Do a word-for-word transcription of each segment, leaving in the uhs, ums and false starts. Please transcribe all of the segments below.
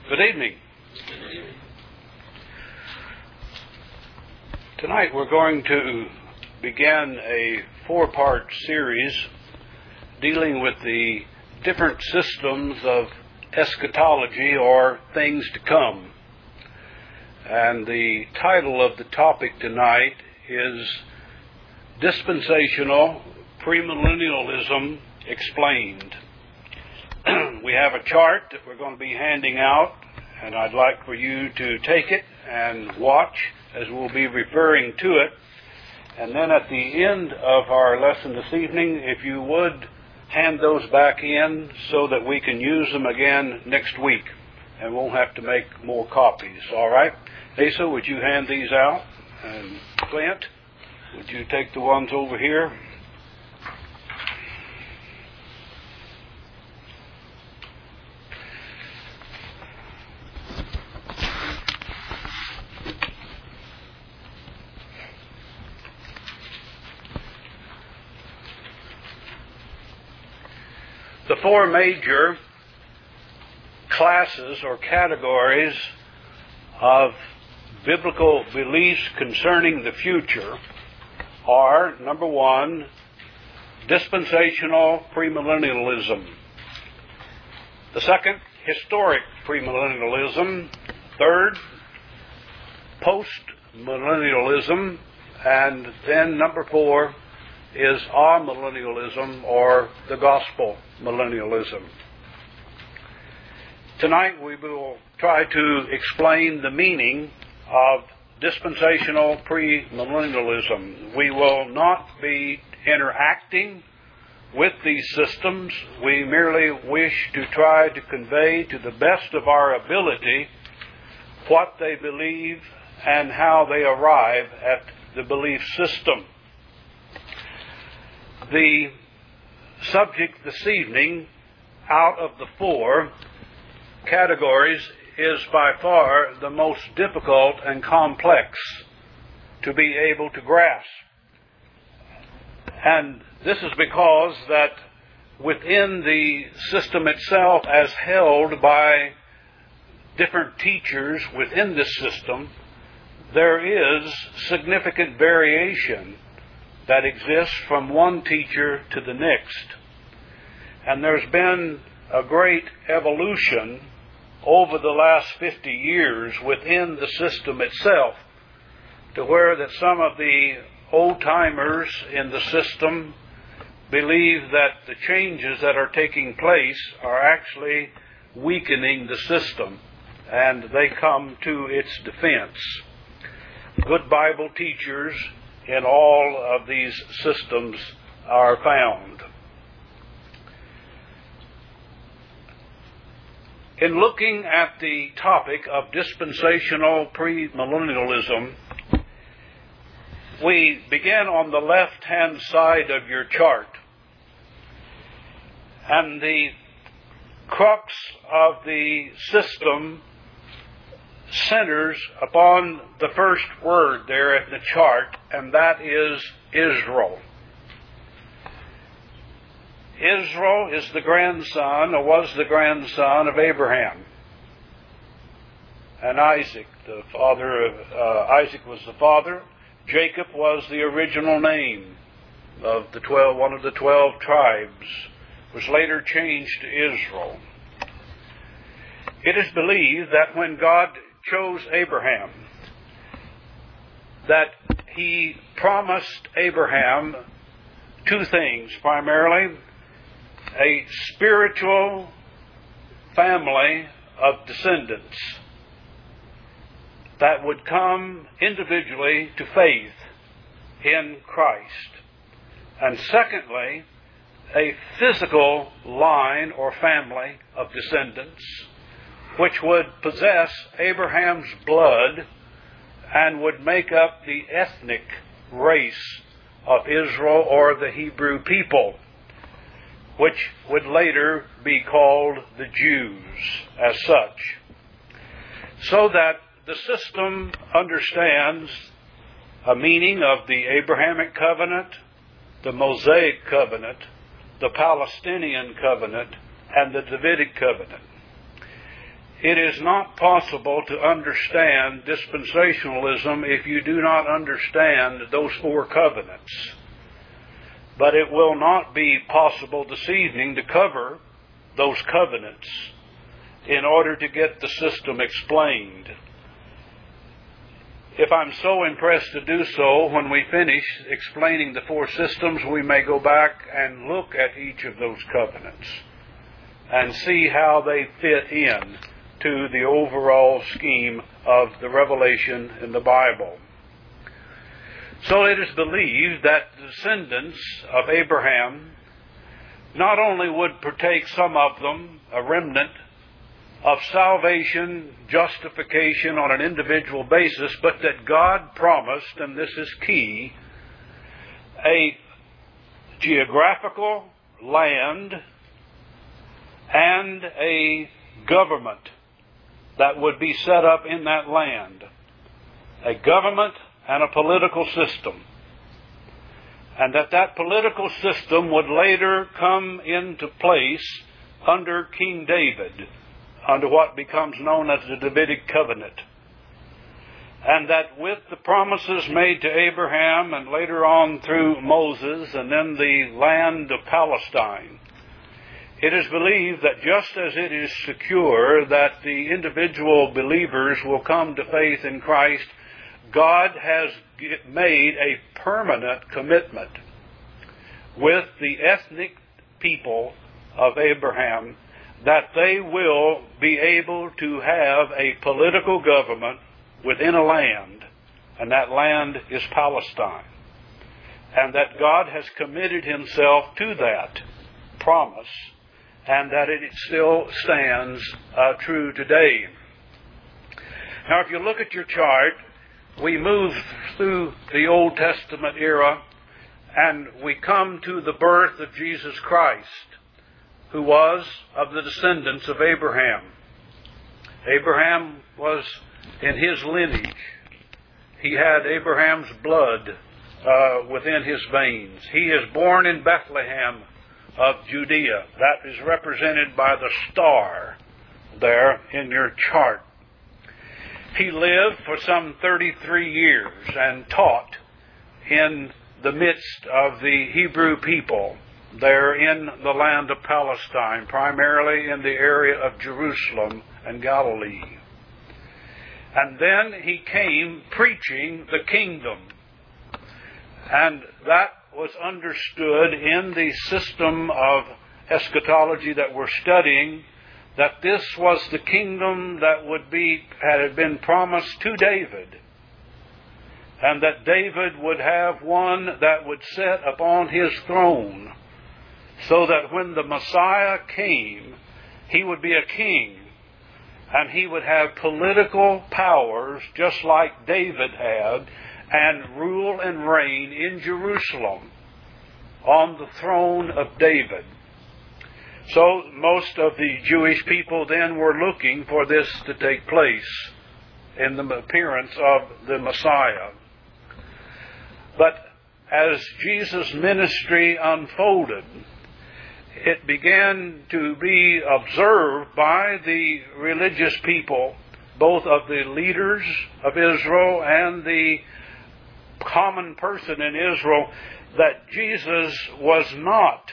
Good evening. Tonight we're going to begin a four-part series dealing with the different systems of eschatology, or things to come. And the title of the topic tonight is Dispensational Premillennialism Explained. We have a chart that we're going to be handing out, and I'd like for you to take it and watch as we'll be referring to it. And then at the end of our lesson this evening, if you would hand those back in so that we can use them again next week and won't have to make more copies. All right? Asa, would you hand these out? And Clint, would you take the ones over here? The four major classes or categories of biblical beliefs concerning the future are, number one, dispensational premillennialism. The second, historic premillennialism. Third, postmillennialism. And then number four is amillennialism, or the gospel millennialism. Tonight we will try to explain the meaning of dispensational premillennialism. We will not be interacting with these systems. We merely wish to try to convey to the best of our ability what they believe and how they arrive at the belief system. The subject this evening, out of the four categories, is by far the most difficult and complex to be able to grasp. And this is because that within the system itself, as held by different teachers within this system, there is significant variation that exists from one teacher to the next. And there's been a great evolution over the last fifty years within the system itself, to where that some of the old-timers in the system believe that the changes that are taking place are actually weakening the system, and they come to its defense. Good Bible teachers in all of these systems are found. In looking at the topic of dispensational premillennialism, we begin on the left-hand side of your chart. And the crux of the system centers upon the first word there in the chart, and that is Israel. Israel is the grandson, or was the grandson, of Abraham and Isaac. The father of uh, Isaac was the father. Jacob was the original name of the twelve, one of the twelve tribes, was later changed to Israel. It is believed that when God chose Abraham, that he promised Abraham two things, primarily a spiritual family of descendants that would come individually to faith in Christ. And secondly, a physical line or family of descendants which would possess Abraham's blood and would make up the ethnic race of Israel, or the Hebrew people, which would later be called the Jews as such. So that the system understands a meaning of the Abrahamic covenant, the Mosaic covenant, the Palestinian covenant, and the Davidic covenant. It is not possible to understand dispensationalism if you do not understand those four covenants. But it will not be possible this evening to cover those covenants in order to get the system explained. If I'm so impressed to do so, when we finish explaining the four systems, we may go back and look at each of those covenants and see how they fit in to the overall scheme of the revelation in the Bible. So it is believed that the descendants of Abraham not only would partake, some of them, a remnant, of salvation, justification on an individual basis, but that God promised, and this is key, a geographical land and a government that would be set up in that land. A government and a political system. And that that political system would later come into place under King David, under what becomes known as the Davidic covenant. And that with the promises made to Abraham and later on through Moses and then the land of Palestine, it is believed that just as it is secure that the individual believers will come to faith in Christ, God has made a permanent commitment with the ethnic people of Abraham that they will be able to have a political government within a land, and that land is Palestine. And that God has committed Himself to that promise, and that it still stands uh, true today. Now, if you look at your chart, we move through the Old Testament era, and we come to the birth of Jesus Christ, who was of the descendants of Abraham. Abraham was in his lineage. He had Abraham's blood uh, within his veins. He is born in Bethlehem of Judea. That is represented by the star there in your chart. He lived for some thirty-three years and taught in the midst of the Hebrew people there in the land of Palestine, primarily in the area of Jerusalem and Galilee. And then he came preaching the kingdom. And that was understood in the system of eschatology that we're studying, that this was the kingdom that would be, had been promised to David. And that David would have one that would sit upon his throne, so that when the Messiah came, he would be a king, and he would have political powers just like David had, and rule and reign in Jerusalem on the throne of David. So most of the Jewish people then were looking for this to take place in the appearance of the Messiah. But as Jesus' ministry unfolded, it began to be observed by the religious people, both of the leaders of Israel and the common person in Israel, that Jesus was not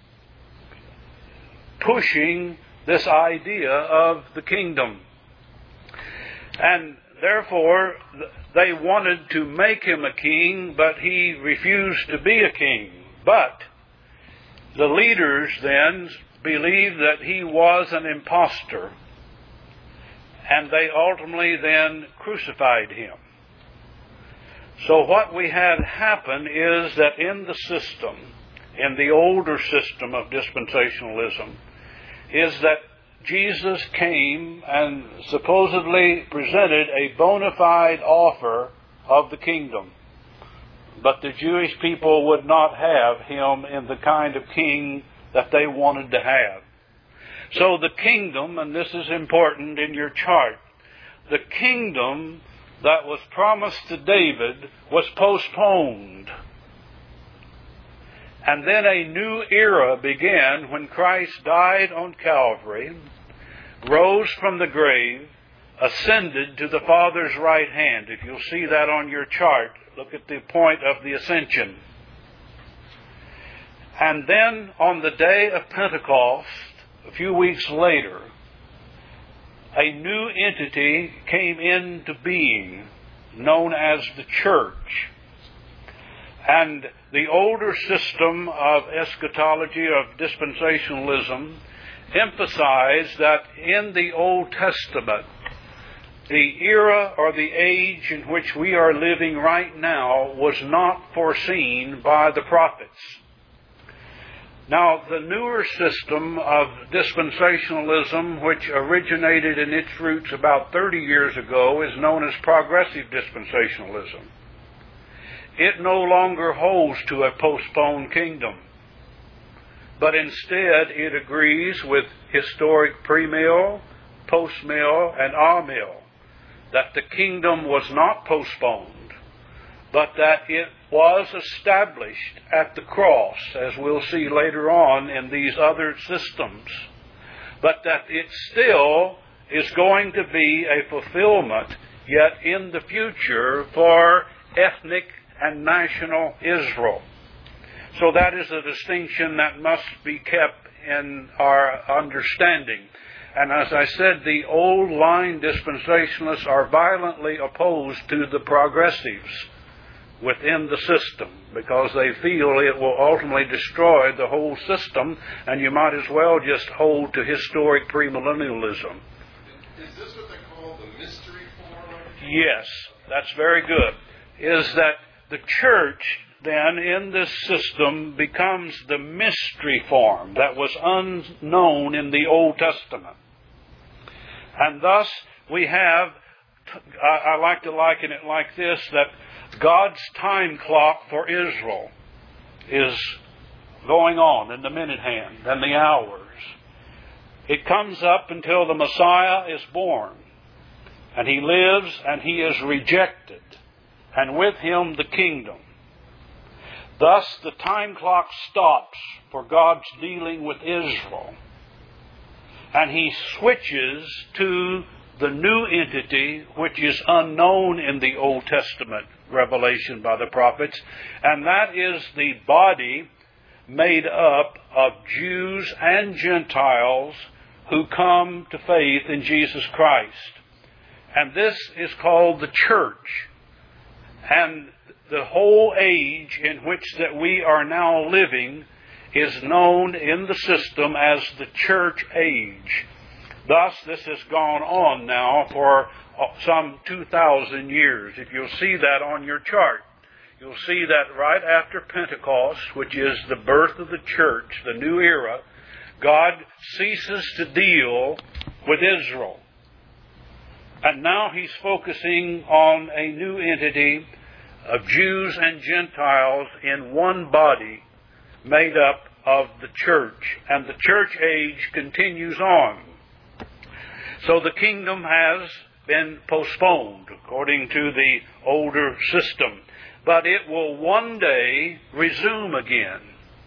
pushing this idea of the kingdom. And therefore, they wanted to make him a king, but he refused to be a king. But the leaders then believed that he was an impostor, and they ultimately then crucified him. So what we had happen is that in the system, in the older system of dispensationalism, is that Jesus came and supposedly presented a bona fide offer of the kingdom. But the Jewish people would not have him in the kind of king that they wanted to have. So the kingdom, and this is important in your chart, the kingdom that was promised to David was postponed. And then a new era began when Christ died on Calvary, rose from the grave, ascended to the Father's right hand. If you'll see that on your chart, look at the point of the ascension. And then on the day of Pentecost, a few weeks later, a new entity came into being known as the church. And the older system of eschatology, of dispensationalism, emphasized that in the Old Testament, the era or the age in which we are living right now was not foreseen by the prophets. Now, the newer system of dispensationalism, which originated in its roots about thirty years ago, is known as progressive dispensationalism. It no longer holds to a postponed kingdom, but instead it agrees with historic premill, postmill, and amill that the kingdom was not postponed, but that it was established at the cross, as we'll see later on in these other systems, but that it still is going to be a fulfillment yet in the future for ethnic and national Israel. So that is a distinction that must be kept in our understanding. And as I said, the old line dispensationalists are violently opposed to the progressives within the system because they feel it will ultimately destroy the whole system, and you might as well just hold to historic premillennialism. Is this what they call the mystery form? Yes, that's very good. Is that the church then in this system becomes the mystery form that was unknown in the Old Testament. And thus we have, I, I like to liken it like this, that God's time clock for Israel is going on in the minute hand and the hours. It comes up until the Messiah is born, and he lives and he is rejected, and with him the kingdom. Thus the time clock stops for God's dealing with Israel, and he switches to the new entity which is unknown in the Old Testament revelation by the prophets, and that is the body made up of Jews and Gentiles who come to faith in Jesus Christ. And this is called the church. And the whole age in which that we are now living is known in the system as the church age. Thus, this has gone on now for some two thousand years. If you'll see that on your chart, you'll see that right after Pentecost, which is the birth of the church, the new era, God ceases to deal with Israel. And now he's focusing on a new entity of Jews and Gentiles in one body made up of the church. And the church age continues on. So the kingdom has been postponed according to the older system. But it will one day resume again.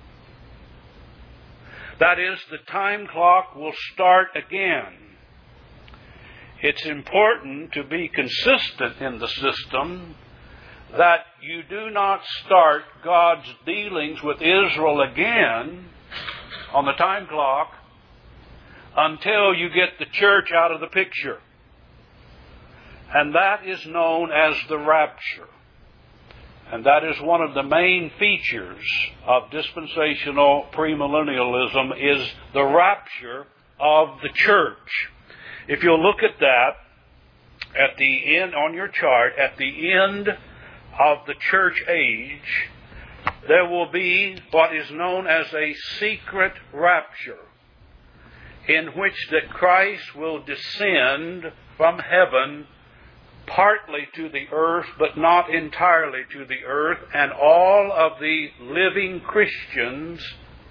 That is, the time clock will start again. It's important to be consistent in the system that you do not start God's dealings with Israel again on the time clock until you get the church out of the picture. And that is known as the rapture. And that is one of the main features of dispensational premillennialism, is the rapture of the church. If you'll look at that at the end on your chart, at the end of the church age, there will be what is known as a secret rapture, in which that Christ will descend from heaven partly to the earth, but not entirely to the earth, and all of the living Christians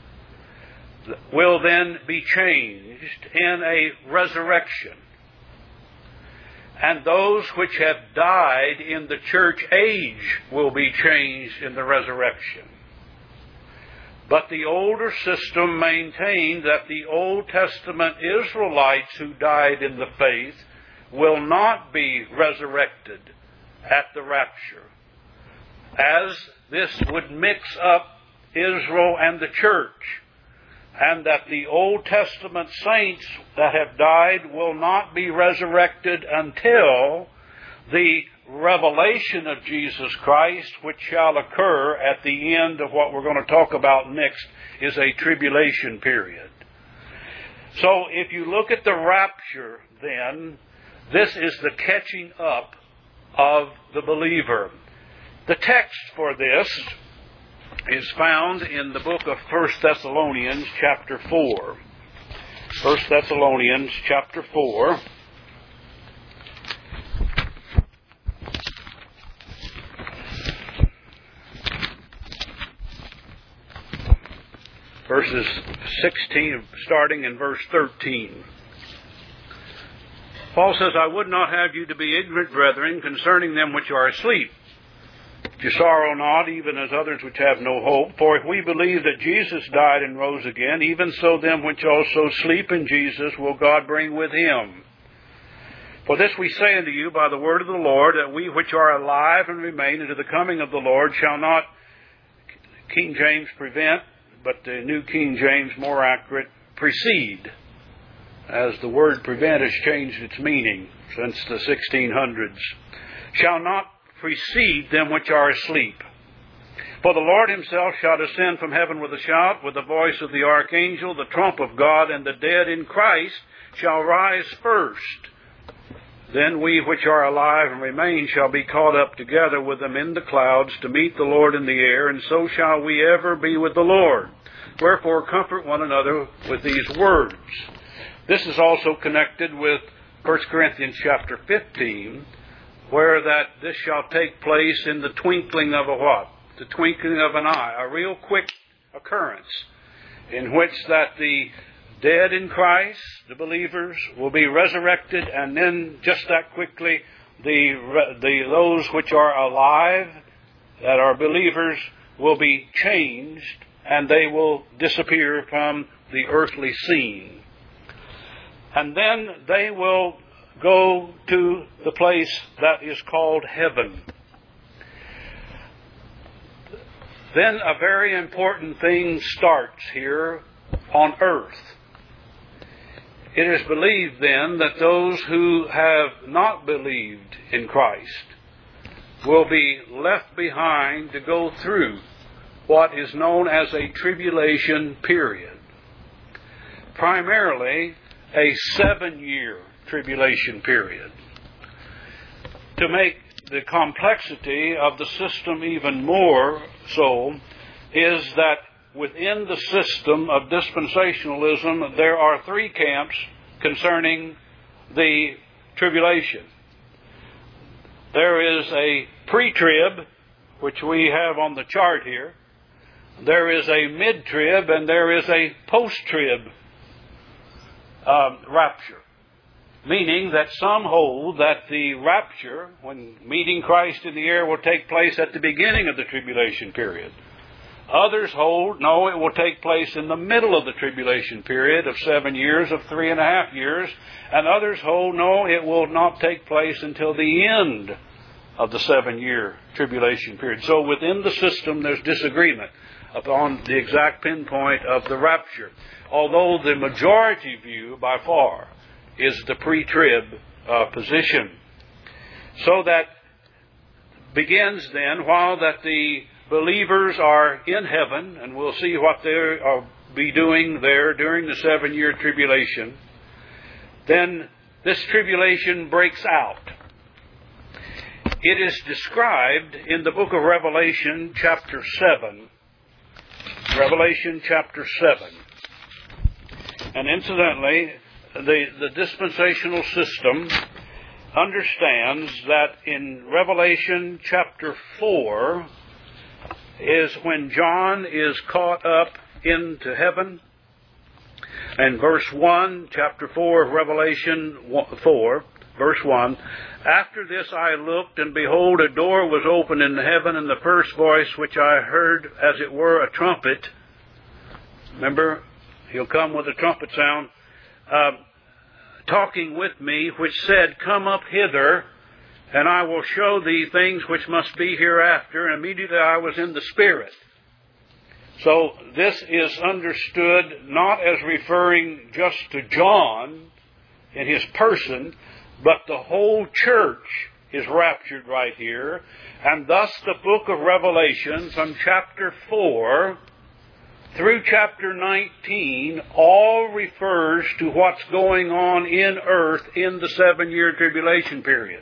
will then be changed in a resurrection. And those which have died in the church age will be changed in the resurrection. But the older system maintained that the Old Testament Israelites who died in the faith will not be resurrected at the rapture, as this would mix up Israel and the church, and that the Old Testament saints that have died will not be resurrected until the revelation of Jesus Christ, which shall occur at the end of what we're going to talk about next, is a tribulation period. So if you look at the rapture, then, this is the catching up of the believer. The text for this is found in the book of First Thessalonians chapter four. First Thessalonians chapter four. Verses sixteen, starting in verse thirteen. Paul says, I would not have you to be ignorant, brethren, concerning them which are asleep. That you sorrow not, even as others which have no hope. For if we believe that Jesus died and rose again, even so them which also sleep in Jesus will God bring with him. For this we say unto you by the word of the Lord, that we which are alive and remain unto the coming of the Lord shall not, King James, prevent, but the New King James, more accurate, precede, as the word prevent has changed its meaning since the sixteen hundreds, shall not precede them which are asleep. For the Lord himself shall descend from heaven with a shout, with the voice of the archangel, the trump of God, and the dead in Christ shall rise first. Then we which are alive and remain shall be caught up together with them in the clouds to meet the Lord in the air, and so shall we ever be with the Lord. Wherefore comfort one another with these words. This is also connected with First Corinthians chapter fifteen, where that this shall take place in the twinkling of a what? The twinkling of an eye, a real quick occurrence, in which that the dead in Christ, the believers, will be resurrected, and then just that quickly, the the those which are alive, that are believers, will be changed, and they will disappear from the earthly scene. And then they will go to the place that is called heaven. Then a very important thing starts here on earth. It is believed then that those who have not believed in Christ will be left behind to go through what is known as a tribulation period. Primarily a seven-year tribulation period. To make the complexity of the system even more so, is that within the system of dispensationalism, there are three camps concerning the tribulation. There is a pre-trib, which we have on the chart here. There is a mid-trib, and there is a post-trib uh, rapture. Meaning that some hold that the rapture, when meeting Christ in the air, will take place at the beginning of the tribulation period. Others hold, no, it will take place in the middle of the tribulation period of seven years, of three and a half years. And others hold, no, it will not take place until the end of the seven-year tribulation period. So within the system, there's disagreement upon the exact pinpoint of the rapture. Although the majority view, by far, is the pre-trib uh, position. So that begins then, while that the believers are in heaven, and we'll see what they'll be doing there during the seven-year tribulation, then this tribulation breaks out. It is described in the book of Revelation, chapter seven. Revelation, chapter seven. And incidentally, the, the dispensational system understands that in Revelation, chapter four, is when John is caught up into heaven. And verse one, chapter four of Revelation four, verse one, after this I looked, and behold, a door was opened in heaven, and the first voice which I heard, as it were a trumpet, Remember, he'll come with a trumpet sound, uh, talking with me, which said, Come up hither, and I will show thee things which must be hereafter. And immediately I was in the Spirit. So this is understood not as referring just to John in his person, but the whole church is raptured right here. And thus the book of Revelation from chapter four through chapter nineteen all refers to what's going on in earth in the seven-year tribulation period.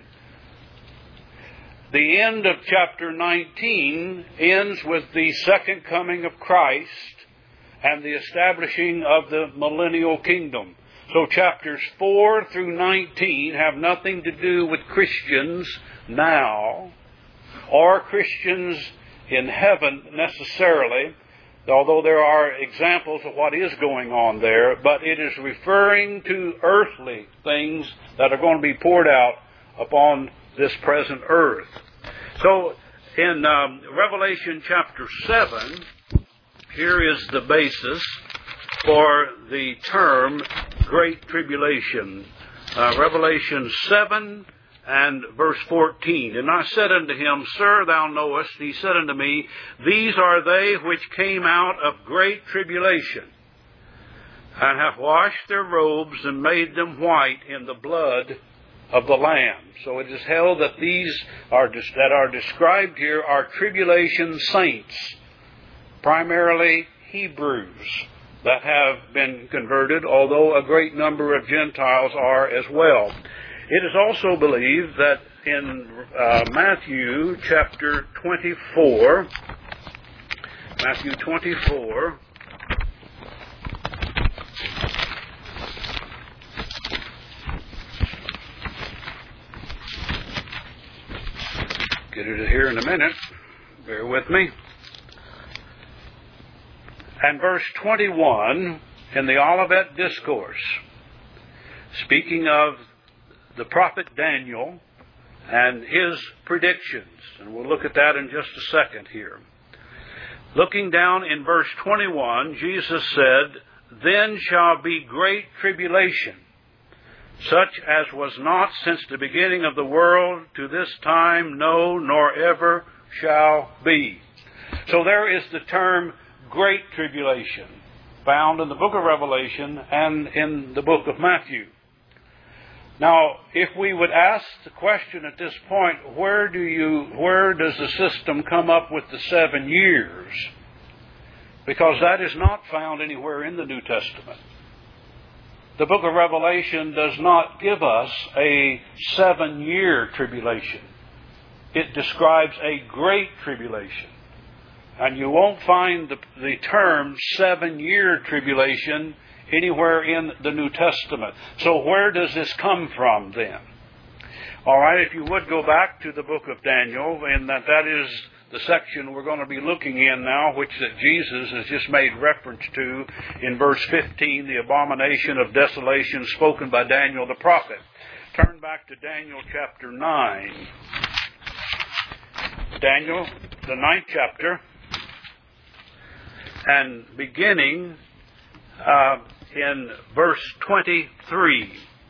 The end of chapter nineteen ends with the second coming of Christ and the establishing of the millennial kingdom. So chapters four through nineteen have nothing to do with Christians now or Christians in heaven necessarily, although there are examples of what is going on there, but it is referring to earthly things that are going to be poured out upon this present earth. So in um, Revelation chapter seven, here is the basis for the term Great Tribulation. Uh, Revelation seven and verse fourteen. And I said unto him, Sir, thou knowest. He said unto me, These are they which came out of great tribulation, and have washed their robes and made them white in the blood of the Lamb. So it is held that these are that are described here are tribulation saints, primarily Hebrews that have been converted, although a great number of Gentiles are as well. It is also believed that in uh, Matthew chapter twenty-four, Matthew twenty-four, get it here in a minute, bear with me. And verse twenty-one in the Olivet Discourse, speaking of the prophet Daniel and his predictions. And we'll look at that in just a second here. Looking down in verse twenty-one, Jesus said, Then shall be great tribulation, such as was not since the beginning of the world to this time, no, nor ever shall be. So there is the term Great Tribulation, found in the book of Revelation and in the book of Matthew. Now, if we would ask the question at this point, where do you, where does the system come up with the seven years? Because that is not found anywhere in the New Testament. The book of Revelation does not give us a seven-year tribulation. It describes a great tribulation. And you won't find the, the term seven-year tribulation anywhere in the New Testament. So where does this come from then? All right, if you would go back to the book of Daniel, and that, that is the section we're going to be looking in now, which that Jesus has just made reference to in verse fifteen, the abomination of desolation spoken by Daniel the prophet. Turn back to Daniel chapter nine. Daniel, the ninth chapter, and beginning uh, in verse twenty-three.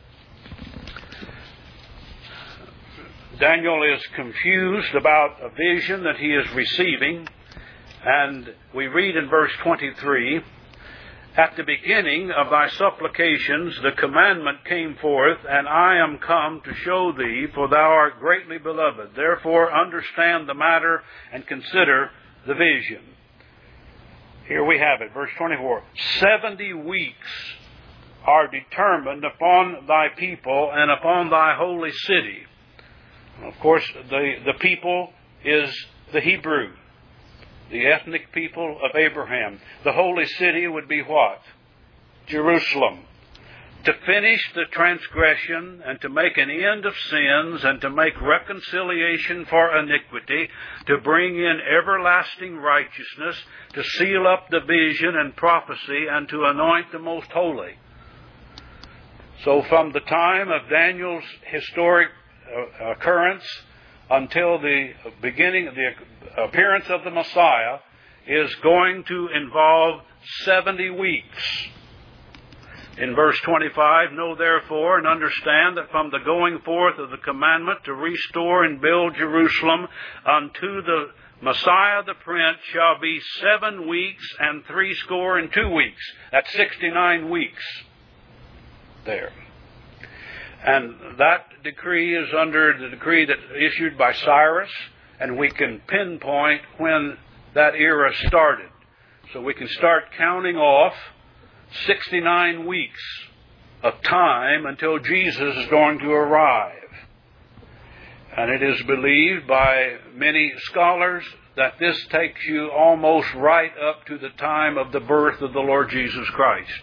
Daniel is confused about a vision that he is receiving, and we read in verse twenty-three, At the beginning of thy supplications the commandment came forth, and I am come to show thee, for thou art greatly beloved. Therefore understand the matter and consider the vision. Here we have it, verse twenty-four. Seventy weeks are determined upon thy people and upon thy holy city. Of course, the, the people is the Hebrew, the ethnic people of Abraham. The holy city would be what? Jerusalem. To finish the transgression and to make an end of sins and to make reconciliation for iniquity, to bring in everlasting righteousness, to seal up the vision and prophecy, and to anoint the most holy. So from the time of Daniel's historic occurrence until the beginning of the appearance of the Messiah is going to involve seventy weeks. In verse twenty-five, know therefore and understand that from the going forth of the commandment to restore and build Jerusalem unto the Messiah the Prince shall be seven weeks and threescore and two weeks. That's sixty-nine weeks there. And that decree is under the decree that issued by Cyrus, and we can pinpoint when that era started. So we can start counting off sixty-nine weeks of time until Jesus is going to arrive. And it is believed by many scholars that this takes you almost right up to the time of the birth of the Lord Jesus Christ.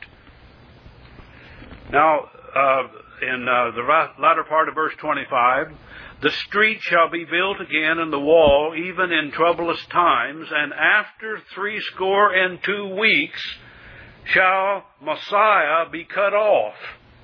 Now, uh, in uh, the latter part of verse twenty-five, the street shall be built again and the wall, even in troublous times, and after threescore and two weeks shall Messiah be cut off,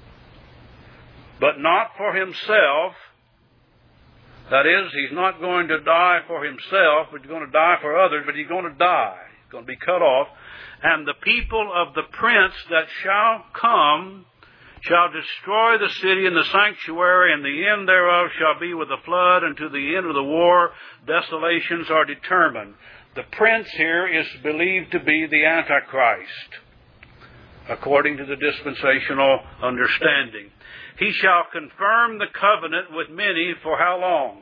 but not for himself. That is, he's not going to die for himself, but he's going to die for others, but he's going to die. He's going to be cut off. And the people of the prince that shall come shall destroy the city and the sanctuary, and the end thereof shall be with a flood, and to the end of the war desolations are determined. The prince here is believed to be the Antichrist, according to the dispensational understanding. He shall confirm the covenant with many for how long?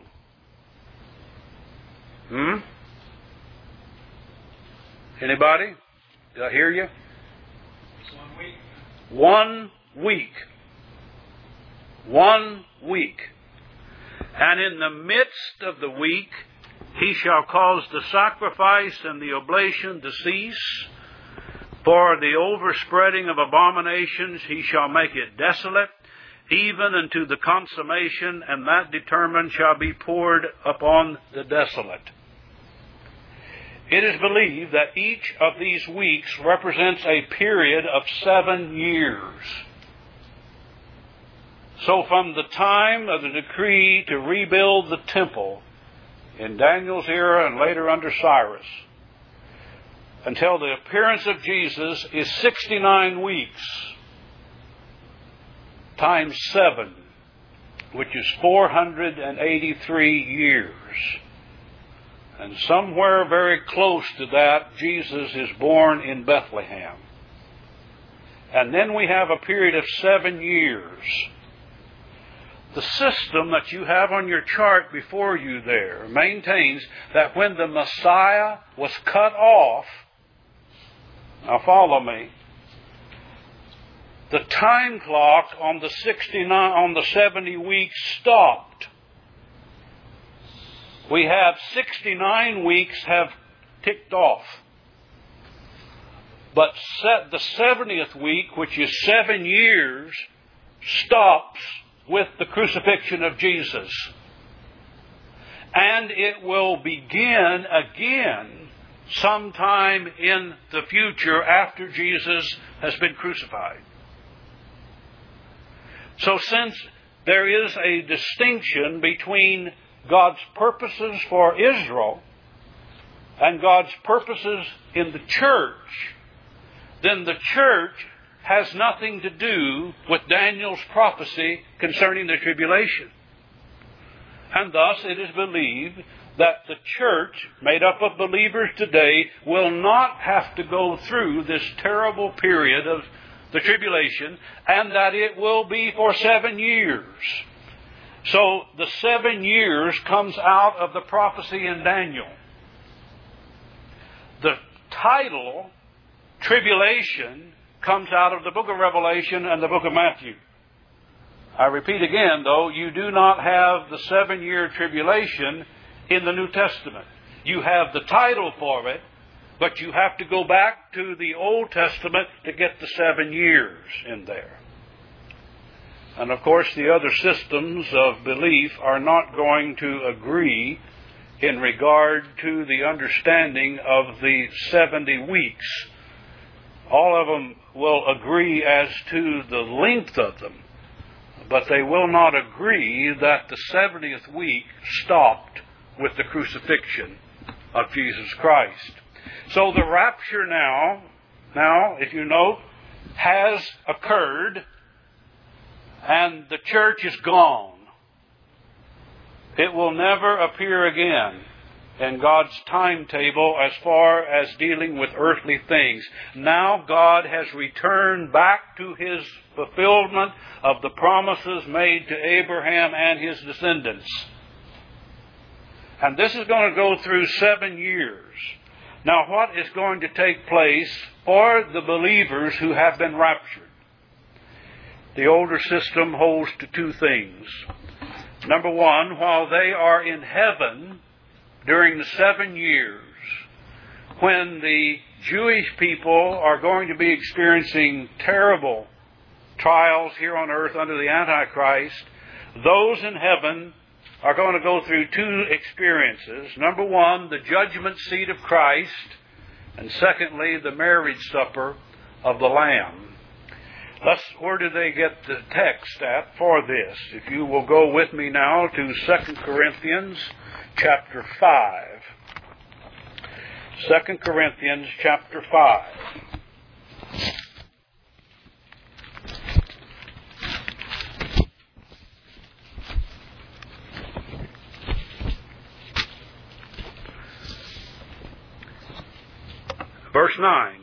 Hmm? Anybody? Did I hear you? One week. One week. One week. And in the midst of the week, he shall cause the sacrifice and the oblation to cease. For the overspreading of abominations he shall make it desolate, even unto the consummation, and that determined shall be poured upon the desolate. It is believed that each of these weeks represents a period of seven years. So from the time of the decree to rebuild the temple in Daniel's era and later under Cyrus, until the appearance of Jesus is sixty-nine weeks times seven, which is four hundred eighty-three years. And somewhere very close to that, Jesus is born in Bethlehem. And then we have a period of seven years. The system that you have on your chart before you there maintains that when the Messiah was cut off, now follow me, the time clock on the sixty-nine, on the seventy weeks stopped. We have sixty-nine weeks have ticked off. But set the seventieth week, which is seven years, stops with the crucifixion of Jesus. And it will begin again sometime in the future after Jesus has been crucified. So since there is a distinction between God's purposes for Israel and God's purposes in the church, then the church has nothing to do with Daniel's prophecy concerning the tribulation. And thus it is believed that the church, made up of believers today, will not have to go through this terrible period of the tribulation, and that it will be for seven years. So the seven years comes out of the prophecy in Daniel. The title, tribulation, comes out of the book of Revelation and the book of Matthew. I repeat again, though, you do not have the seven-year tribulation in the New Testament. You have the title for it, but you have to go back to the Old Testament to get the seven years in there. And of course, the other systems of belief are not going to agree in regard to the understanding of the seventy weeks. All of them will agree as to the length of them, but they will not agree that the seventieth week stopped with the crucifixion of Jesus Christ. So the rapture now, now, if you note, has occurred, and the church is gone. It will never appear again in God's timetable as far as dealing with earthly things. Now God has returned back to His fulfillment of the promises made to Abraham and his descendants. And this is going to go through seven years. Now, what is going to take place for the believers who have been raptured? The older system holds to two things. Number one, while they are in heaven during the seven years, when the Jewish people are going to be experiencing terrible trials here on earth under the Antichrist, those in heaven are going to go through two experiences. Number one, the judgment seat of Christ, and secondly, the marriage supper of the Lamb. Thus, where do they get the text at for this? If you will go with me now to Second Corinthians chapter five. Second Corinthians chapter five. Verse nine.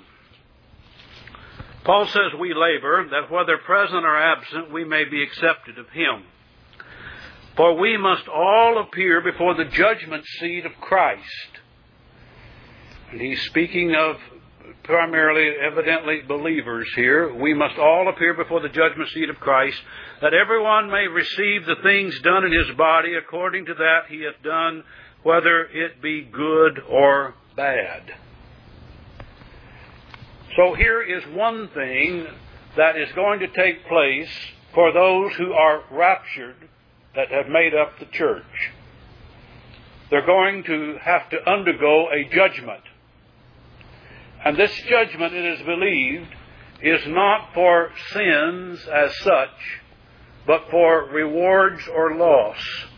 Paul says, we labor, that whether present or absent, we may be accepted of Him. For we must all appear before the judgment seat of Christ. And he's speaking of primarily, evidently, believers here. We must all appear before the judgment seat of Christ, that everyone may receive the things done in his body according to that he hath done, whether it be good or bad. So here is one thing that is going to take place for those who are raptured that have made up the church. They're going to have to undergo a judgment. And this judgment, it is believed, is not for sins as such, but for rewards or loss.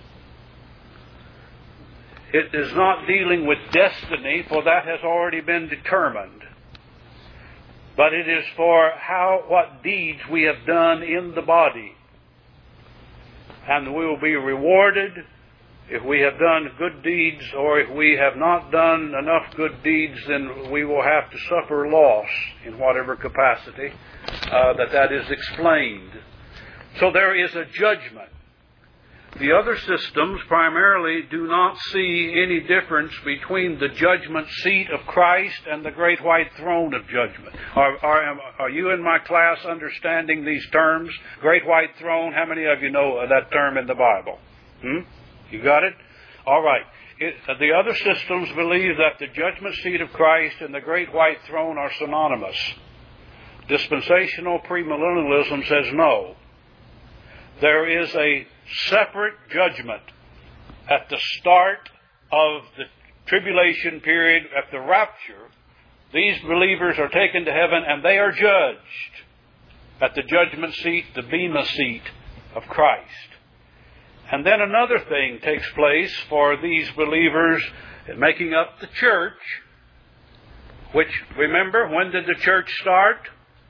It is not dealing with destiny, for that has already been determined. But it is for how, what deeds we have done in the body. And we will be rewarded if we have done good deeds, or if we have not done enough good deeds, then we will have to suffer loss in whatever capacity uh, that that is explained. So there is a judgment. The other systems primarily do not see any difference between the judgment seat of Christ and the great white throne of judgment. Are, are, are you in my class understanding these terms? Great white throne, how many of you know that term in the Bible? Hmm? You got it? All right. It, the other systems believe that the judgment seat of Christ and the great white throne are synonymous. Dispensational premillennialism says no. There is a separate judgment at the start of the tribulation period, at the rapture. These believers are taken to heaven and they are judged at the judgment seat, the bema seat of Christ. And then another thing takes place for these believers making up the church, which, remember, when did the church start?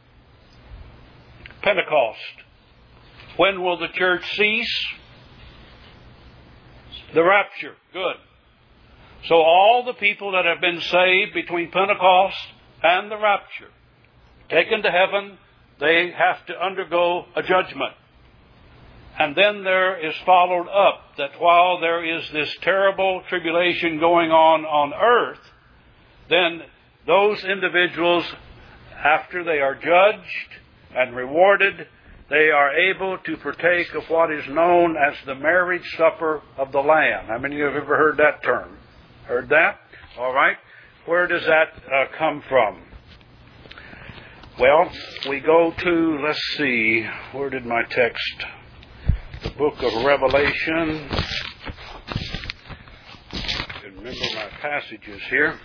Pentecost. When will the church cease? The rapture. Good. So all the people that have been saved between Pentecost and the rapture, taken to heaven, they have to undergo a judgment. And then there is followed up that while there is this terrible tribulation going on on earth, then those individuals, after they are judged and rewarded, they are able to partake of what is known as the marriage supper of the Lamb. How many of you have ever heard that term? Heard that? All right. Where does that uh, come from? Well, we go to, let's see, where did my text? The book of Revelation. I can remember my passages here.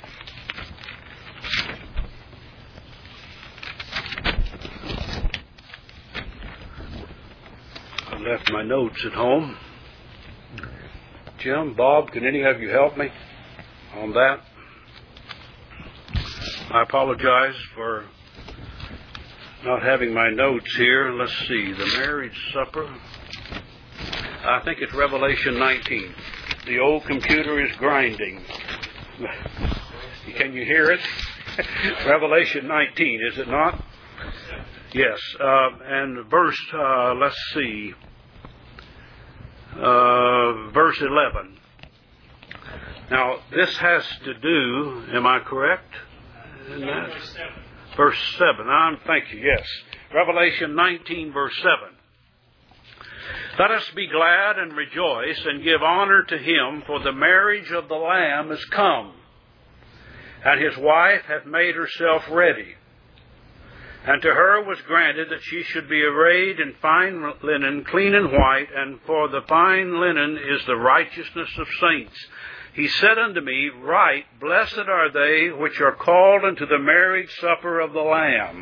I left my notes at home. Jim, Bob, can any of you help me on that? I apologize for not having my notes here. Let's see. The marriage supper. I think it's Revelation nineteen. The old computer is grinding. Can you hear it? Revelation nineteen, is it not? Yes. Uh, and verse, uh, let's see, uh, verse eleven. Now, this has to do, am I correct? In that? Verse seven. Verse seven. Um, thank you, yes. Revelation nineteen, verse seven. Let us be glad and rejoice and give honor to him, for the marriage of the Lamb is come, and his wife hath made herself ready. And to her was granted that she should be arrayed in fine linen, clean and white, and for the fine linen is the righteousness of saints. He said unto me, Write, blessed are they which are called unto the marriage supper of the Lamb.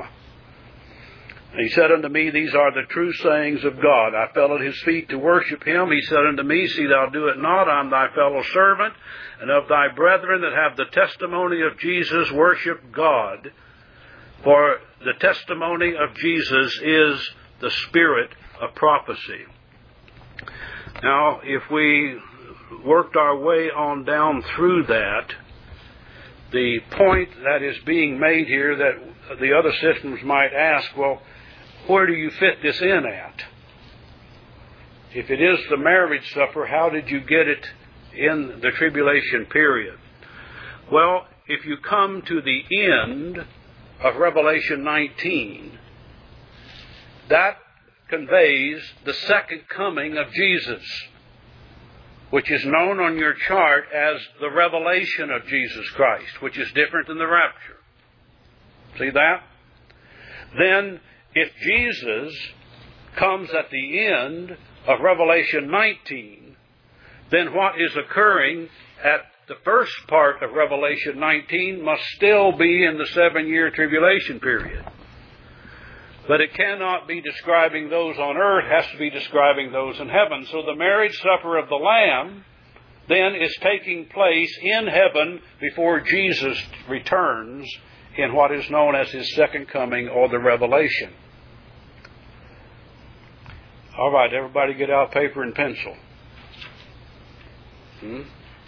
And he said unto me, These are the true sayings of God. I fell at his feet to worship him. He said unto me, See thou do it not. I am thy fellow servant, and of thy brethren that have the testimony of Jesus worship God. For the testimony of Jesus is the spirit of prophecy. Now, if we worked our way on down through that, the point that is being made here that the other systems might ask, well, where do you fit this in at? If it is the marriage supper, how did you get it in the tribulation period? Well, if you come to the end of Revelation nineteen, that conveys the second coming of Jesus, which is known on your chart as the revelation of Jesus Christ, which is different than the rapture. See that? Then, if Jesus comes at the end of Revelation nineteen, then what is occurring at the first part of Revelation nineteen must still be in the seven-year tribulation period. But it cannot be describing those on earth, it has to be describing those in heaven. So the marriage supper of the Lamb then is taking place in heaven before Jesus returns in what is known as his second coming or the revelation. All right, everybody get out paper and pencil. Hmm?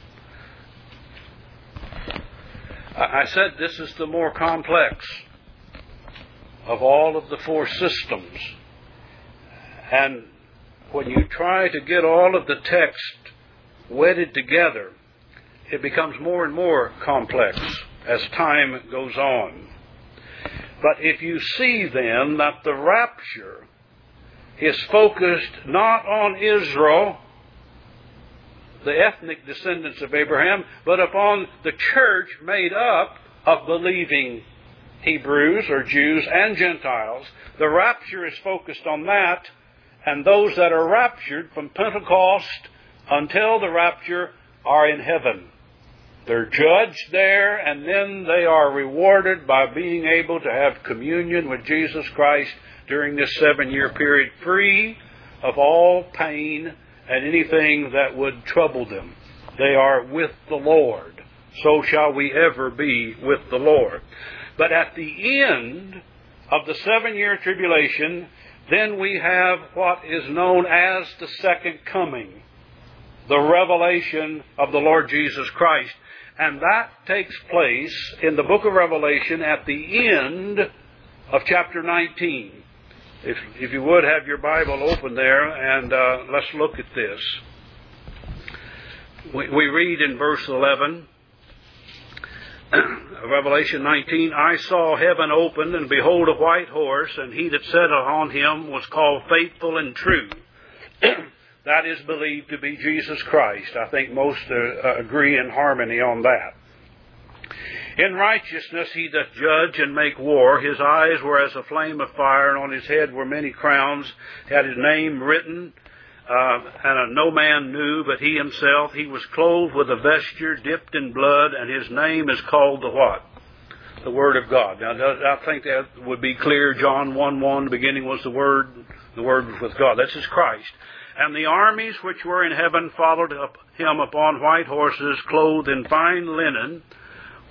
I said this is the more complex of all of the four systems. And when you try to get all of the text wedded together, it becomes more and more complex as time goes on. But if you see then that the rapture is focused not on Israel, the ethnic descendants of Abraham, but upon the church made up of believing Hebrews or Jews and Gentiles. The rapture is focused on that, and those that are raptured from Pentecost until the rapture are in heaven. They're judged there, and then they are rewarded by being able to have communion with Jesus Christ during this seven-year period, free of all pain and anything that would trouble them. They are with the Lord. So shall we ever be with the Lord. But at the end of the seven-year tribulation, then we have what is known as the second coming, the revelation of the Lord Jesus Christ. And that takes place in the book of Revelation at the end of chapter nineteen. If, if you would have your Bible open there, and uh, let's look at this. We, we read in verse eleven, Revelation nineteen, I saw heaven opened, and behold a white horse, and he that sat on him was called Faithful and True. That is believed to be Jesus Christ. I think most uh, agree in harmony on that. In righteousness he doth judge and make war. His eyes were as a flame of fire, and on his head were many crowns. He had his name written, uh, and uh, no man knew but he himself. He was clothed with a vesture dipped in blood, and his name is called the what? The Word of God. Now, I think that would be clear. John one one, the beginning was the Word. The Word was with God. That's his Christ. And the armies which were in heaven followed up him upon white horses, clothed in fine linen,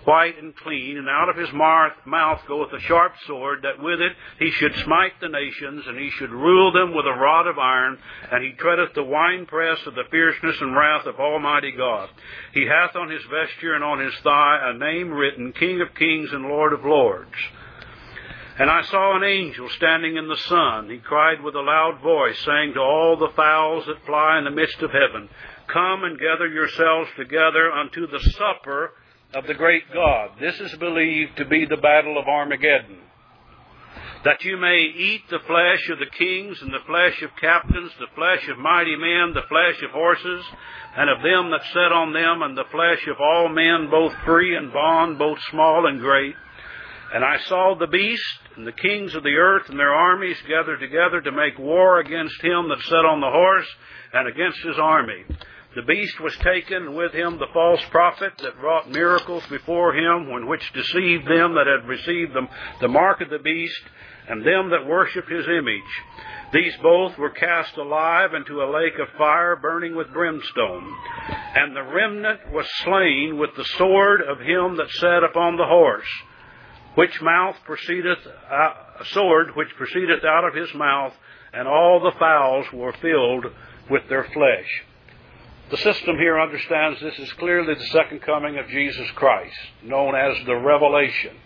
white and clean, and out of his mouth goeth a sharp sword, that with it he should smite the nations, and he should rule them with a rod of iron, and he treadeth the winepress of the fierceness and wrath of Almighty God. He hath on his vesture and on his thigh a name written, King of Kings and Lord of Lords. And I saw an angel standing in the sun. He cried with a loud voice, saying to all the fowls that fly in the midst of heaven, Come and gather yourselves together unto the supper of the great God. This is believed to be the battle of Armageddon. That you may eat the flesh of the kings, and the flesh of captains, the flesh of mighty men, the flesh of horses, and of them that sit on them, and the flesh of all men, both free and bond, both small and great. And I saw the beast, and the kings of the earth, and their armies gathered together to make war against him that sat on the horse, and against his army. The beast was taken, and with him the false prophet that wrought miracles before him, when which deceived them that had received them, the mark of the beast, and them that worshipped his image. These both were cast alive into a lake of fire burning with brimstone. And the remnant was slain with the sword of him that sat upon the horse, which mouth proceedeth, uh, a sword which proceedeth out of his mouth, and all the fowls were filled with their flesh. The system here understands this is clearly the second coming of Jesus Christ, known as the Revelation.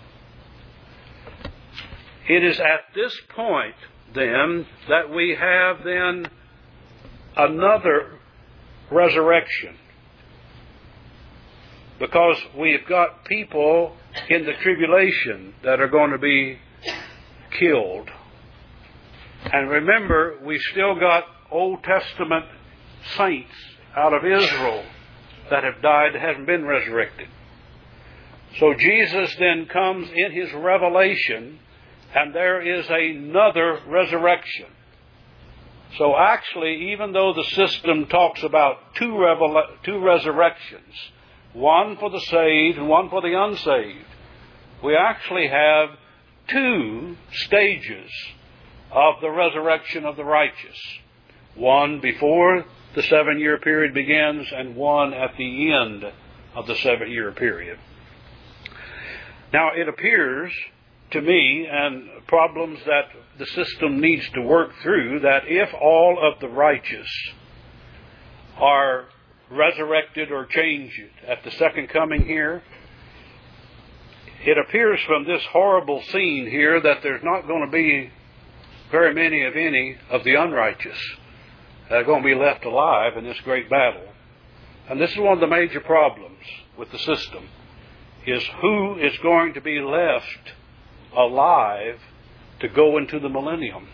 It is at this point, then, that we have then another resurrection. Because we've got people in the tribulation that are going to be killed. And remember, we've still got Old Testament saints out of Israel that have died, that haven't been resurrected. So Jesus then comes in his revelation, and there is another resurrection. So actually, even though the system talks about two, revela- two resurrections, one for the saved and one for the unsaved, we actually have two stages of the resurrection of the righteous. One before the seven-year period begins, and one at the end of the seven-year period. Now, it appears to me, and problems that the system needs to work through, that if all of the righteous are resurrected or changed at the second coming here, it appears from this horrible scene here that there's not going to be very many, if any, of the unrighteous that are going to be left alive in this great battle. And this is one of the major problems with the system, is who is going to be left alive to go into the millennium.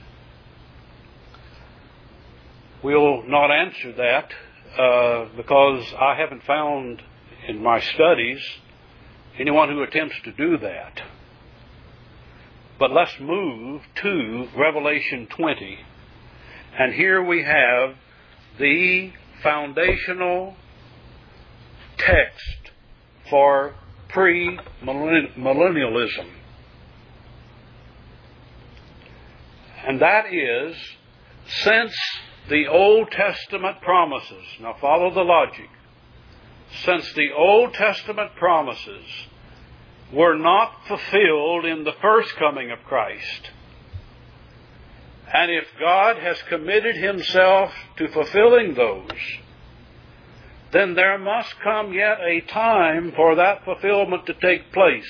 We'll not answer that uh, because I haven't found in my studies anyone who attempts to do that. But let's move to Revelation twenty. And here we have the foundational text for pre-millennialism. And that is, since the Old Testament promises, now follow the logic, since the Old Testament promises were not fulfilled in the first coming of Christ, and if God has committed himself to fulfilling those, then there must come yet a time for that fulfillment to take place.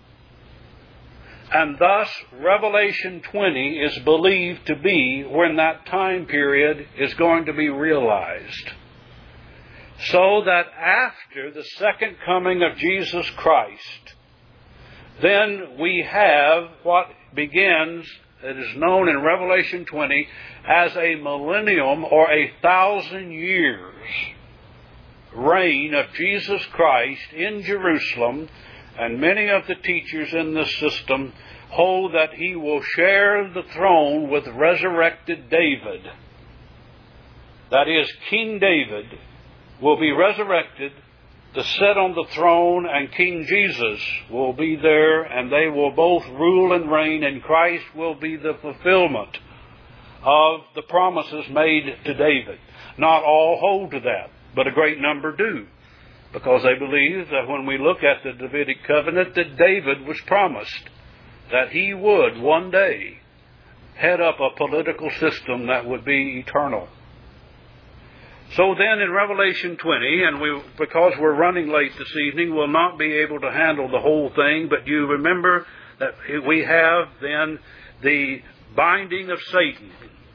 And thus, Revelation twenty is believed to be when that time period is going to be realized. So that after the second coming of Jesus Christ, then we have what begins, it is known in Revelation twenty as a millennium or a thousand years reign of Jesus Christ in Jerusalem. And many of the teachers in this system hold that he will share the throne with resurrected David. That is, King David will be resurrected to sit on the throne, and King Jesus will be there, and they will both rule and reign, and Christ will be the fulfillment of the promises made to David. Not all hold to that, but a great number do. because they believe that when we look at the Davidic covenant, that David was promised that he would one day head up a political system that would be eternal. So then in Revelation twenty, and we, because we're running late this evening, we'll not be able to handle the whole thing, but you remember that we have then the binding of Satan.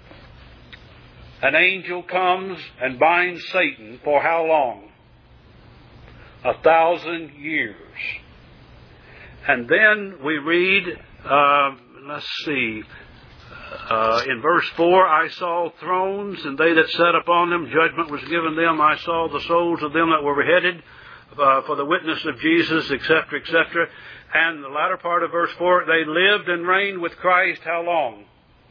An angel comes and binds Satan for how long? A thousand years. And then we read, uh, let's see, uh, in verse four, I saw thrones, and they that sat upon them, judgment was given them. I saw the souls of them that were beheaded uh, for the witness of Jesus, et cetera, et cetera. And the latter part of verse four, they lived and reigned with Christ how long?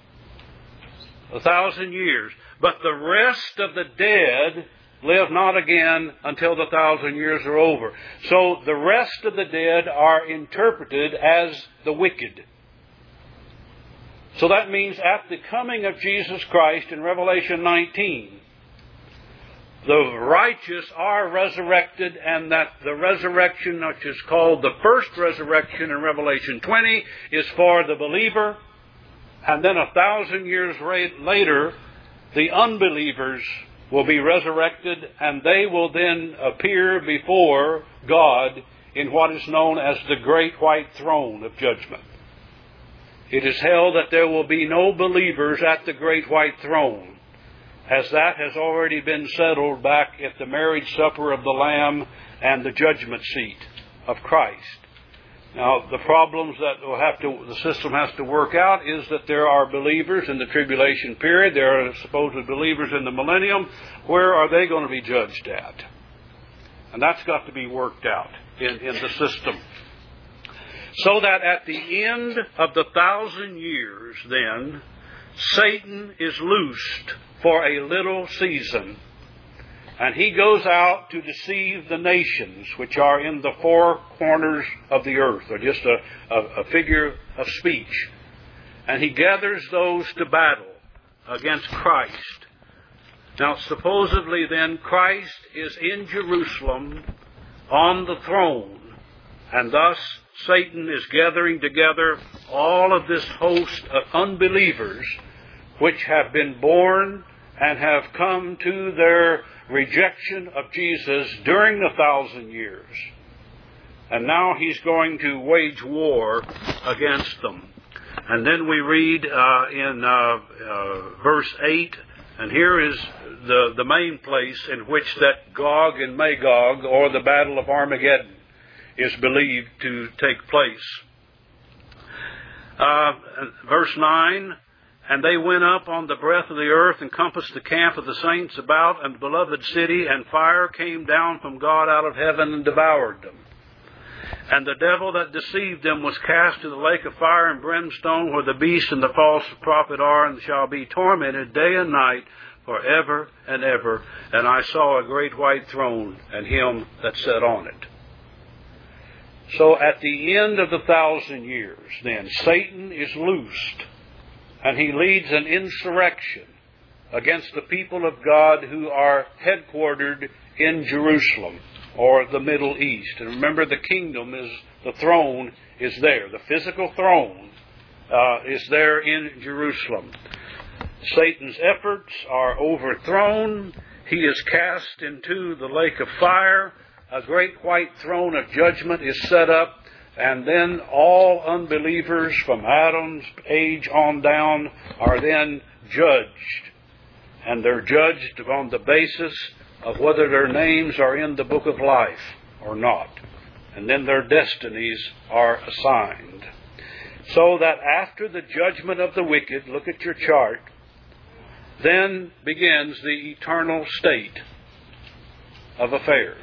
A thousand years. But the rest of the dead live not again until the thousand years are over. So the rest of the dead are interpreted as the wicked. So that means at the coming of Jesus Christ in Revelation nineteen, the righteous are resurrected, and that the resurrection, which is called the first resurrection in Revelation twenty, is for the believer. And then a thousand years later, the unbelievers will be resurrected, and they will then appear before God in what is known as the Great White Throne of Judgment. It is held that there will be no believers at the Great White Throne, as that has already been settled back at the marriage supper of the Lamb and the judgment seat of Christ. Now, the problems that will have to, the system has to work out is that there are believers in the tribulation period. There are supposed believers in the millennium. Where are they going to be judged at? And that's got to be worked out in, in the system. So that at the end of the thousand years, then, Satan is loosed for a little season. And he goes out to deceive the nations which are in the four corners of the earth, or just a, a, a figure of speech. And he gathers those to battle against Christ. Now, supposedly then, Christ is in Jerusalem on the throne, and thus Satan is gathering together all of this host of unbelievers which have been born and have come to their rejection of Jesus during the thousand years. And now he's going to wage war against them. And then we read uh, in uh, uh, verse eight, and here is the, the main place in which that Gog and Magog, or the Battle of Armageddon, is believed to take place. Uh, verse nine, and they went up on the breadth of the earth and compassed the camp of the saints about and the beloved city, and fire came down from God out of heaven and devoured them. And the devil that deceived them was cast to the lake of fire and brimstone, where the beast and the false prophet are, and shall be tormented day and night forever and ever. And I saw a great white throne, and him that sat on it. So at the end of the thousand years, then, Satan is loosed, and he leads an insurrection against the people of God who are headquartered in Jerusalem, or the Middle East. And remember, the kingdom is, the throne is there. The physical throne uh, is there in Jerusalem. Satan's efforts are overthrown. He is cast into the lake of fire. A great white throne of judgment is set up. And then all unbelievers from Adam's age on down are then judged. And they're judged on the basis of whether their names are in the book of life or not. And then their destinies are assigned. So that after the judgment of the wicked, look at your chart, then begins the eternal state of affairs.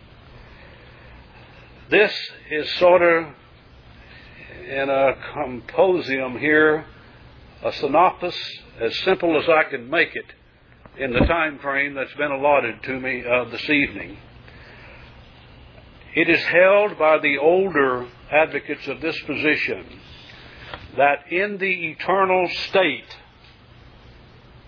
This is sort of, in a composium here, a synopsis as simple as I can make it in the time frame that's been allotted to me uh, this evening. It is held by the older advocates of this position that in the eternal state,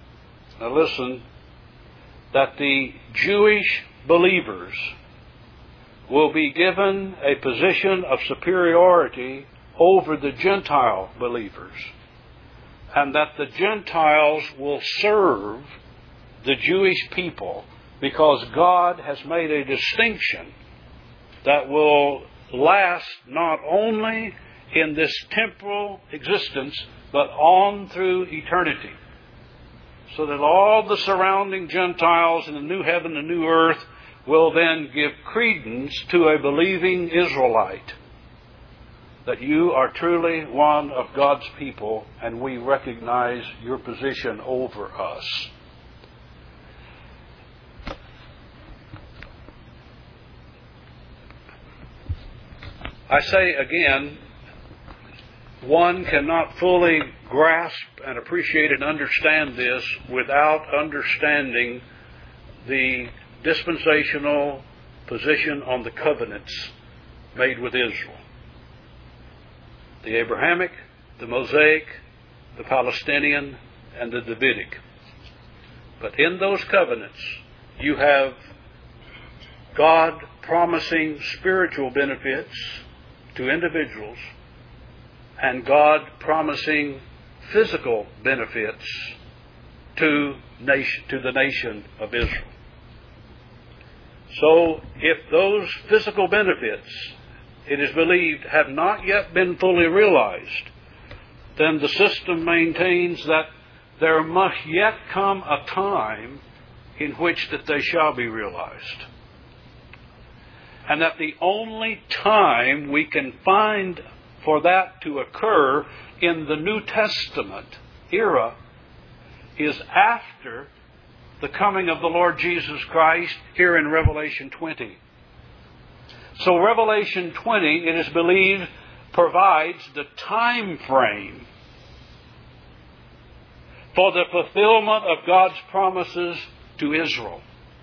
now listen, that the Jewish believers will be given a position of superiority over the Gentile believers, and that the Gentiles will serve the Jewish people because God has made a distinction that will last not only in this temporal existence, but on through eternity. So that all the surrounding Gentiles in the new heaven and new earth will then give credence to a believing Israelite, that you are truly one of God's people and we recognize your position over us. I say again, one cannot fully grasp and appreciate and understand this without understanding the dispensational position on the covenants made with Israel. The Abrahamic, the Mosaic, the Palestinian, and the Davidic. But in those covenants, you have God promising spiritual benefits to individuals, and God promising physical benefits to nation, to the nation of Israel. So, if those physical benefits, it is believed, have not yet been fully realized, then the system maintains that there must yet come a time in which that they shall be realized. And that the only time we can find for that to occur in the New Testament era is after the coming of the Lord Jesus Christ here in Revelation twenty. So Revelation twenty, it is believed, provides the time frame for the fulfillment of God's promises to Israel.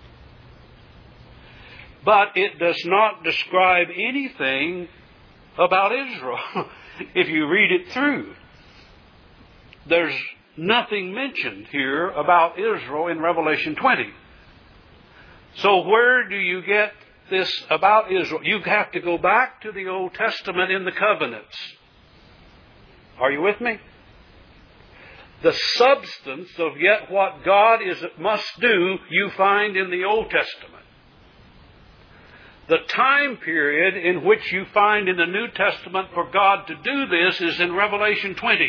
But it does not describe anything about Israel. If you read it through, there's nothing mentioned here about Israel in Revelation twenty. So where do you get this about Israel? You have to go back to the Old Testament in the covenants. Are you with me? The substance of yet what God is must do, you find in the Old Testament. The time period in which you find in the New Testament for God to do this is in Revelation twenty.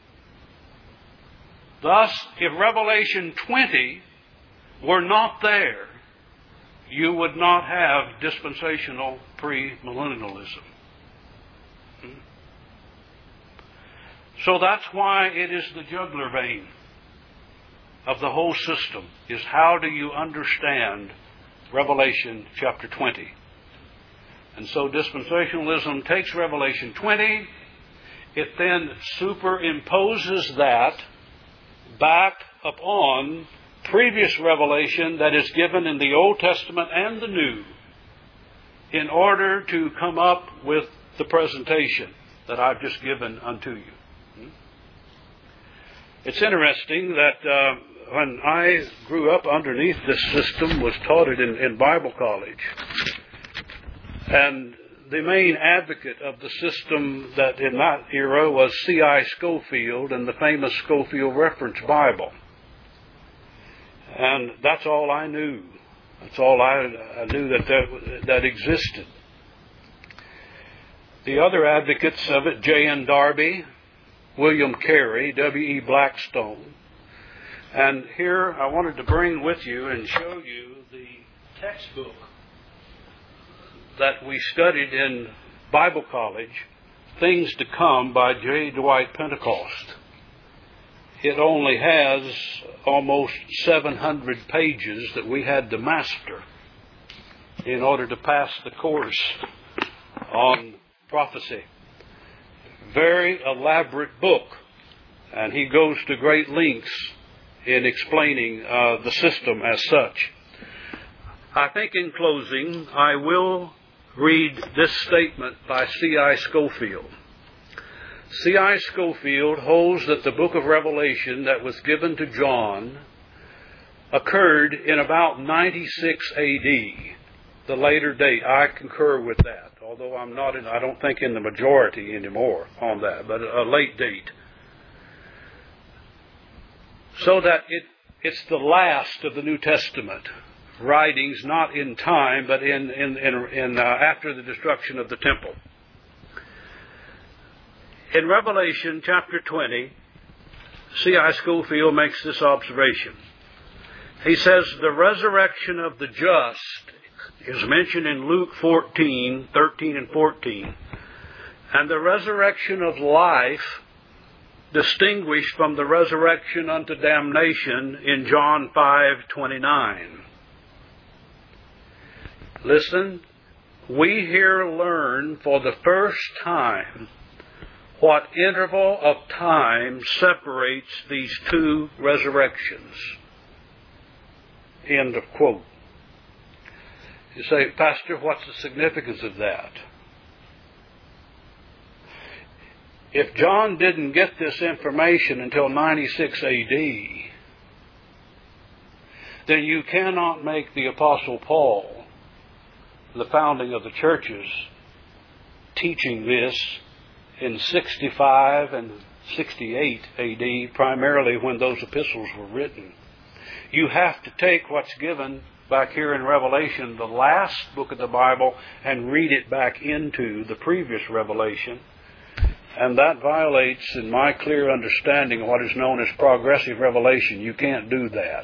Thus, if Revelation twenty were not there, you would not have dispensational premillennialism. So that's why it is the jugular vein of the whole system, is how do you understand Revelation chapter twenty. And so dispensationalism takes Revelation twenty, it then superimposes that back upon previous revelation that is given in the Old Testament and the New in order to come up with the presentation that I've just given unto you. It's interesting that uh, when I grew up underneath this system, was taught it in, in Bible college, and the main advocate of the system that in that era was C I Scofield and the famous Scofield Reference Bible. And that's all I knew. That's all I, I knew that, that that existed. The other advocates of it, J N Darby, William Carey, W E Blackstone. And here I wanted to bring with you and show you the textbook that we studied in Bible college, Things to Come by J. Dwight Pentecost. It only has almost seven hundred pages that we had to master in order to pass the course on prophecy. Very elaborate book, and he goes to great lengths in explaining uh, the system as such. I think in closing, I will read this statement by C I Scofield. C I Scofield holds that the book of Revelation that was given to John occurred in about ninety-six A D, the later date. I concur with that, although I'm not in, I don't think in the majority anymore on that, but a late date. So that it, it's the last of the New Testament writings, not in time, but in, in, in, in uh, after the destruction of the temple. In Revelation chapter twenty, C I Scofield makes this observation. He says, the resurrection of the just is mentioned in Luke fourteen, thirteen and fourteen, and the resurrection of life distinguished from the resurrection unto damnation in John five twenty-nine. Listen, we here learn for the first time what interval of time separates these two resurrections. End of quote. You say, Pastor, what's the significance of that? If John didn't get this information until ninety-six A D, then you cannot make the Apostle Paul, the founding of the churches, teaching this in sixty-five and sixty-eight A D, primarily when those epistles were written. You have to take what's given back here in Revelation, the last book of the Bible, and read it back into the previous Revelation. And that violates, in my clear understanding, what is known as progressive revelation. You can't do that.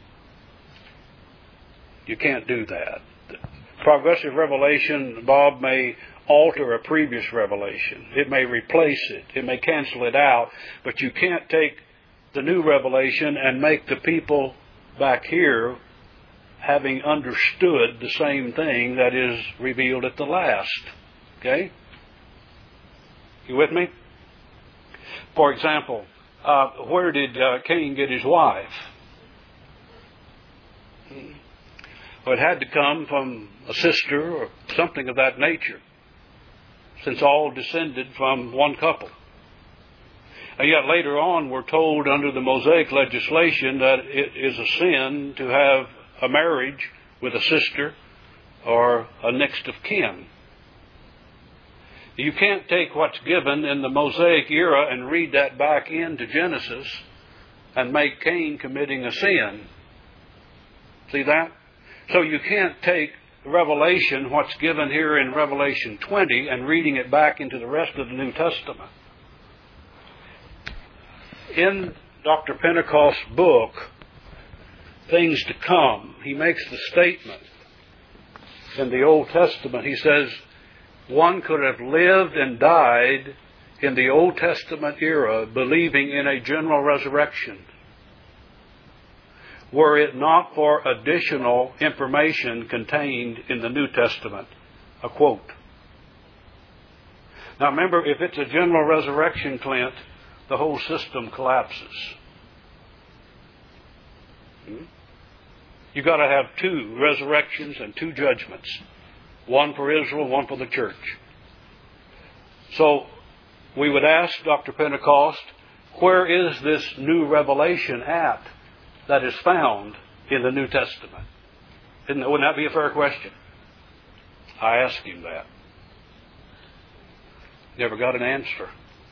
You can't do that. Progressive revelation, Bob, may alter a previous revelation. It may replace it. It may cancel it out. But you can't take the new revelation and make the people back here having understood the same thing that is revealed at the last. Okay? You with me? For example, uh, where did uh, Cain get his wife? Well, it had to come from a sister or something of that nature, since all descended from one couple. And yet later on we're told under the Mosaic legislation that it is a sin to have a marriage with a sister or a next of kin. You can't take what's given in the Mosaic era and read that back into Genesis and make Cain committing a sin. See that? So you can't take Revelation, what's given here in Revelation twenty, and reading it back into the rest of the New Testament. In Doctor Pentecost's book, Things to Come, he makes the statement in the Old Testament. He says, one could have lived and died in the Old Testament era believing in a general resurrection, were it not for additional information contained in the New Testament. A quote. Now remember, if it's a general resurrection, Clint, the whole system collapses. Hmm? You've got to have two resurrections and two judgments. One for Israel, one for the church. So we would ask Doctor Pentecost, where is this new revelation at that is found in the New Testament? Isn't, wouldn't that be a fair question? I asked him that. Never got an answer.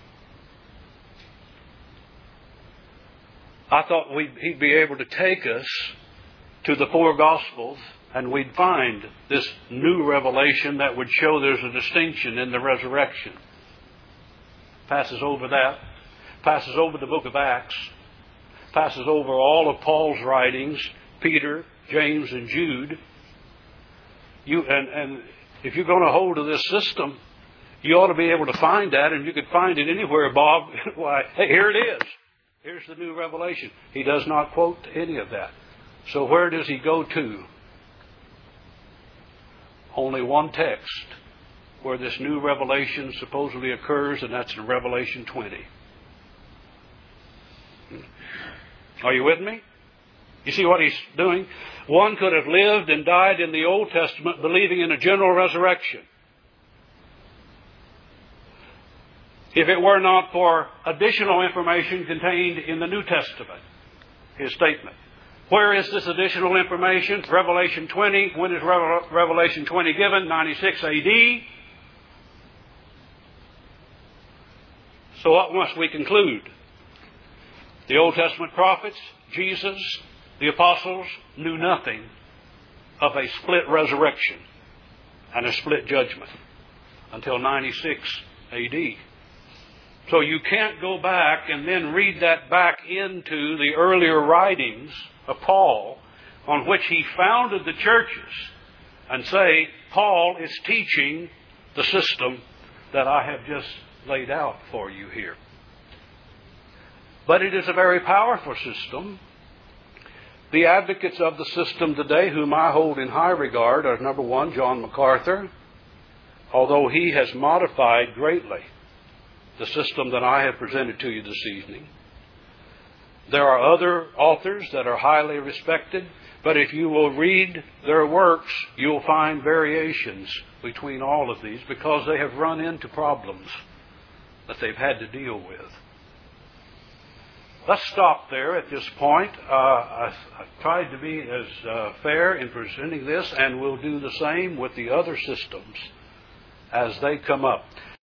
I thought we'd, he'd be able to take us to the four Gospels and we'd find this new revelation that would show there's a distinction in the resurrection. Passes over that. Passes over the book of Acts. Passes over all of Paul's writings, Peter, James, and Jude. You and, and if you're going to hold to this system, you ought to be able to find that, and you could find it anywhere, Bob. Why, hey, here it is. Here's the new revelation. He does not quote any of that. So where does he go to? Only one text where this new revelation supposedly occurs, and that's in Revelation twenty. Are you with me? You see what he's doing? One could have lived and died in the Old Testament believing in a general resurrection, if it were not for additional information contained in the New Testament. His statement. Where is this additional information? Revelation twenty. When is Revelation twenty given? ninety-six A D. So what must we conclude? The Old Testament prophets, Jesus, the apostles knew nothing of a split resurrection and a split judgment until ninety-six A D. So you can't go back and then read that back into the earlier writings of Paul on which he founded the churches and say, Paul is teaching the system that I have just laid out for you here. But it is a very powerful system. The advocates of the system today, whom I hold in high regard, are number one, John MacArthur, although he has modified greatly the system that I have presented to you this evening. There are other authors that are highly respected, but if you will read their works, you'll find variations between all of these because they have run into problems that they've had to deal with. Let's stop there at this point. Uh, I, I've tried to be as uh, fair in presenting this, and we'll do the same with the other systems as they come up.